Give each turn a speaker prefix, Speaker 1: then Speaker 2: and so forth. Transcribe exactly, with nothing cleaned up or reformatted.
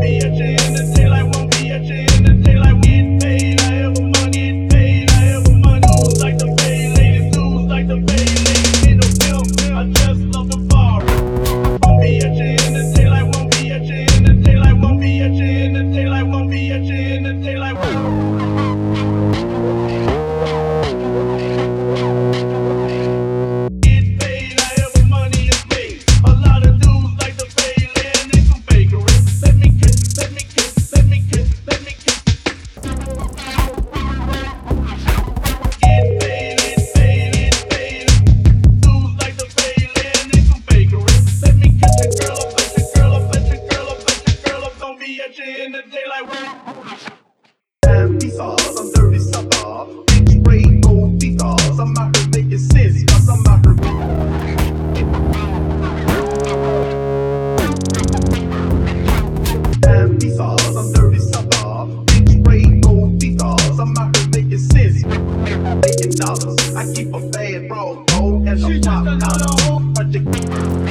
Speaker 1: be at you in the daylight, won't be at you in the daylight. Get paid, I have money, get paid, I have money. Dudes like the pay ladies, dudes like the pay ladies. In the film, I just love the bar. Won't be at you in the daylight, won't be at you in the daylight, won't be at you in the daylight, won't be at you in the daylight. Get paid, I have money and pay. A lot of dudes like to pay land in some bakery. Let me kiss, let me kiss, let me kiss, let me kiss. Get paid, get paid, get paid. Dudes like to pay land in some bakery. Let me kiss your girl, I bet your girl, I bet your girl, I bet your girl. I'm gonna be at you in the daylight.
Speaker 2: Damn pizzas, I'm dirty supper. Big spray, gold pizzas. I'm out here making sense, cause I'm out here. Damn pizzas, I'm dirty supper. Big spray, gold pizzas. I'm out here making sense, making dollars. I keep a bad bro, gold and a pop collar.